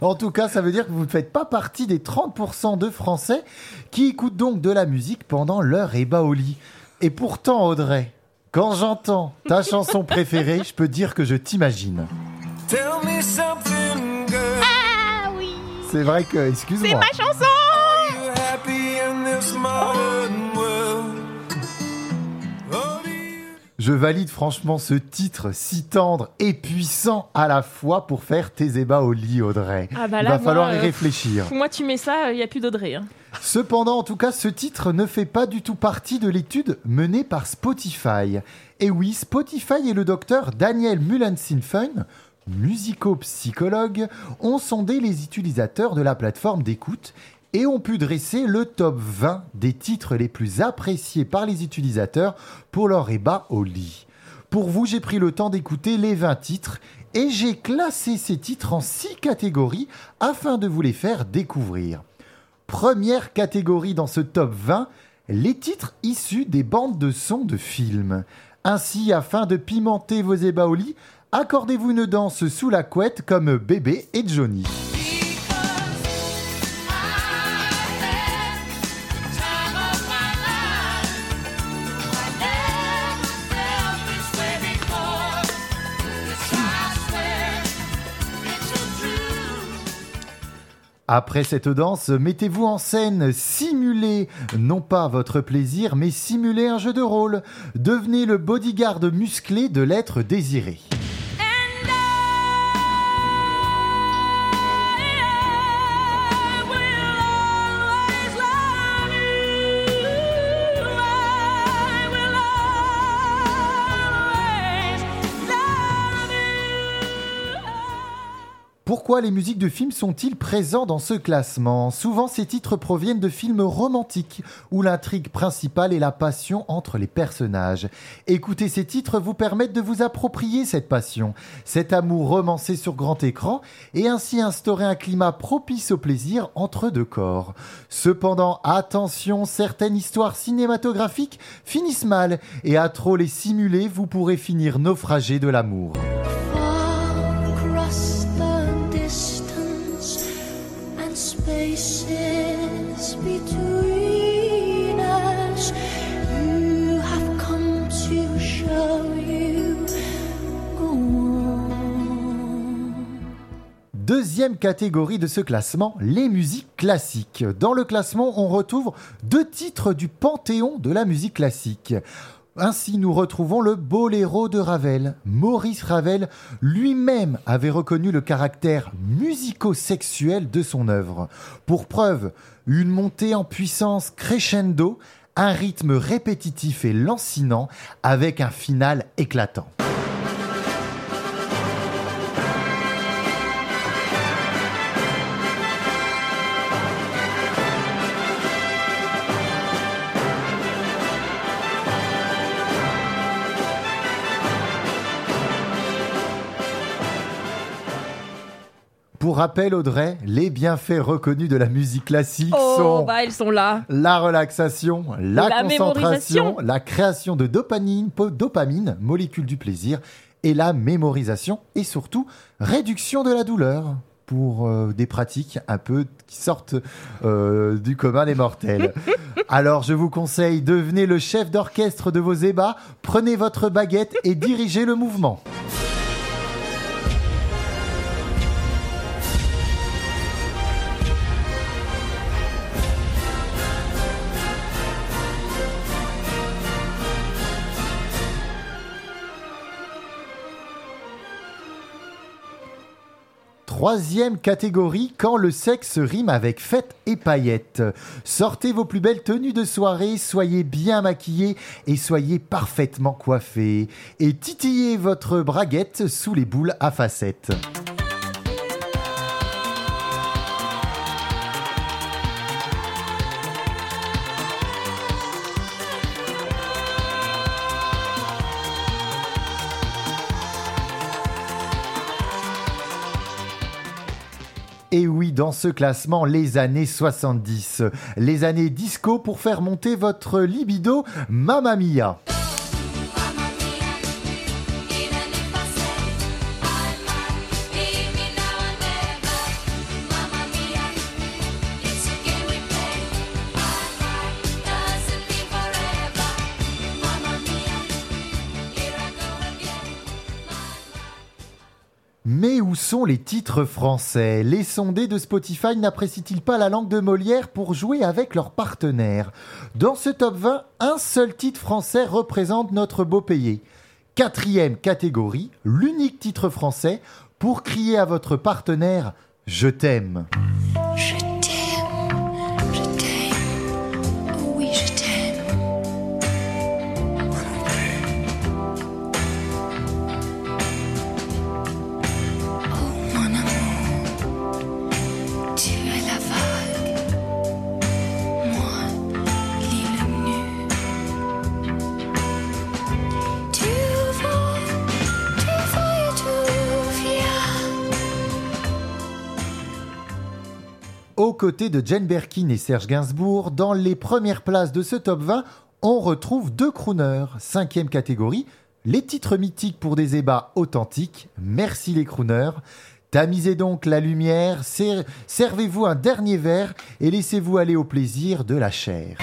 En tout cas, ça veut dire que vous ne faites pas partie des 30% de Français qui écoutent donc de la musique pendant leur ébats au lit. Et pourtant, Audrey, quand j'entends ta chanson préférée, je peux dire que je t'imagine. Tell me something, girl. Ah oui. C'est vrai que, excuse-moi. C'est ma chanson. Are you happy in this modern world? Or do you- Je valide franchement ce titre si tendre et puissant à la fois pour faire tes ébats au lit, Audrey. Ah bah Il là, va falloir moi, y réfléchir. Moi, tu mets ça, il n'y a plus d'Audrey. Hein. Cependant, en tout cas, ce titre ne fait pas du tout partie de l'étude menée par Spotify. Et oui, Spotify et le docteur Daniel Mullensinfen, musicopsychologue, ont sondé les utilisateurs de la plateforme d'écoute et ont pu dresser le top 20 des titres les plus appréciés par les utilisateurs pour leur ébats au lit. Pour vous, j'ai pris le temps d'écouter les 20 titres et j'ai classé ces titres en 6 catégories afin de vous les faire découvrir. Première catégorie dans ce top 20, les titres issus des bandes de sons de films. Ainsi, afin de pimenter vos ébats au lit, accordez-vous une danse sous la couette comme Bébé et Johnny. Après cette danse, mettez-vous en scène, simulez non pas votre plaisir, mais simulez un jeu de rôle. Devenez le bodyguard musclé de l'être désiré. Pourquoi les musiques de films sont-ils présents dans ce classement ? Souvent, ces titres proviennent de films romantiques, où l'intrigue principale est la passion entre les personnages. Écouter ces titres vous permettent de vous approprier cette passion, cet amour romancé sur grand écran, et ainsi instaurer un climat propice au plaisir entre deux corps. Cependant, attention, certaines histoires cinématographiques finissent mal, et à trop les simuler, vous pourrez finir naufragé de l'amour. Across the distance and spaces between us, you have come to show you go on. Deuxième catégorie de ce classement, les musiques classiques. Dans le classement, on retrouve 2 titres du panthéon de la musique classique. Ainsi, nous retrouvons le Boléro de Ravel. Maurice Ravel lui-même avait reconnu le caractère musico-sexuel de son œuvre. Pour preuve, une montée en puissance crescendo, un rythme répétitif et lancinant, avec un final éclatant. Pour rappel, Audrey, les bienfaits reconnus de la musique classique sont Elles sont là. la relaxation, la concentration, mémorisation. la création de dopamine, molécule du plaisir, et la mémorisation, et surtout réduction de la douleur pour des pratiques un peu qui sortent du commun des mortels. Alors je vous conseille, devenez le chef d'orchestre de vos ébats, prenez votre baguette et dirigez le mouvement. Troisième catégorie, quand le sexe rime avec fête et paillettes. Sortez vos plus belles tenues de soirée, soyez bien maquillés et soyez parfaitement coiffés. Et titillez votre braguette sous les boules à facettes. Et oui, dans ce classement, les années 70. Les années disco pour faire monter votre libido, Mamma Mia. où sont les titres français ? Les sondés de Spotify n'apprécient-ils pas la langue de Molière pour jouer avec leurs partenaires ? Dans ce top 20, un seul titre français représente notre beau pays. 4e catégorie, l'unique titre français pour crier à votre partenaire « Je t'aime ». Je t'aime, oh oui je t'aime. Oh mon amour, tu es la vague, moi l'île nue. Tu vas et tu viens. Aux côtés de Jane Birkin et Serge Gainsbourg, dans les premières places de ce top 20, on retrouve 2 crooners. 5e catégorie, les titres mythiques pour des ébats authentiques. Merci les crooners. Tamisez donc la lumière, servez-vous un dernier verre et laissez-vous aller au plaisir de la chair.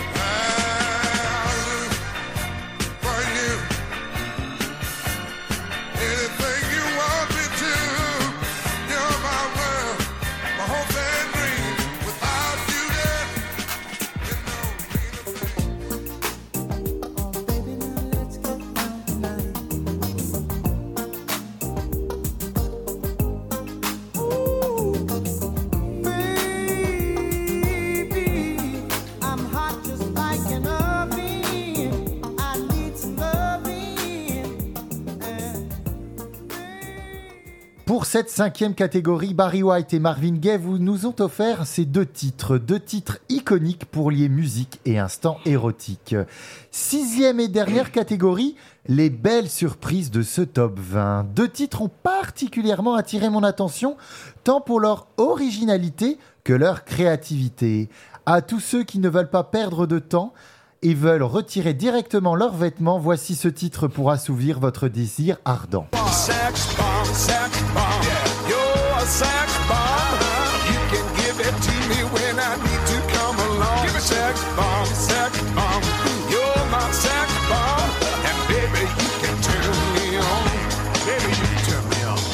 Pour cette 5e catégorie, Barry White et Marvin Gaye nous ont offert ces 2 titres iconiques pour lier musique et instant érotique. 6e et dernière catégorie, les belles surprises de ce top 20. 2 titres ont particulièrement attiré mon attention, tant pour leur originalité que leur créativité. À tous ceux qui ne veulent pas perdre de temps et veulent retirer directement leurs vêtements, voici ce titre pour assouvir votre désir ardent. Sex bomb, you're a sex bomb. You can give it to me when I need to come along. Give it sex bomb, you're my sex bomb. And baby, you can turn me on. Baby, you can turn me on.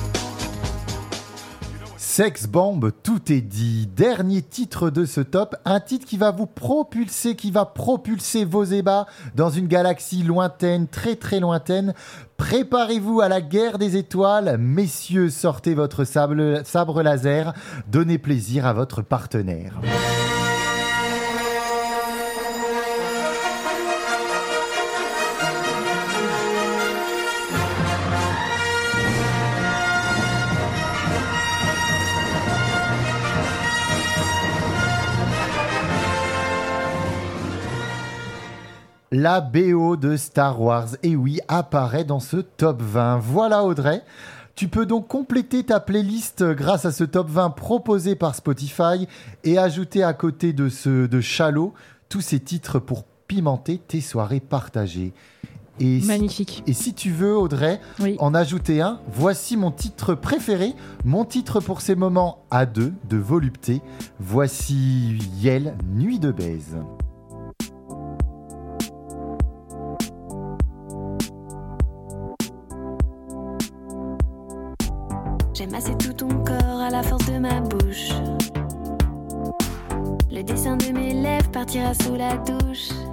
Sex Bomb, tout est dit. Dernier titre de ce top, un titre qui va propulser vos ébats dans une galaxie lointaine, très très lointaine. Préparez-vous à la guerre des étoiles. Messieurs, sortez votre sabre laser. Donnez plaisir à votre partenaire. La BO de Star Wars, et oui, apparaît dans ce top 20. Voilà Audrey, tu peux donc compléter ta playlist grâce à ce top 20 proposé par Spotify et ajouter à côté de Shallow tous ces titres pour pimenter tes soirées partagées. Et magnifique. Et si tu veux Audrey, oui, en ajouter un, voici mon titre préféré, mon titre pour ces moments à deux de volupté. Voici Yel, Nuit de baise. J'ai massé tout ton corps à la force de ma bouche. Le dessin de mes lèvres partira sous la douche.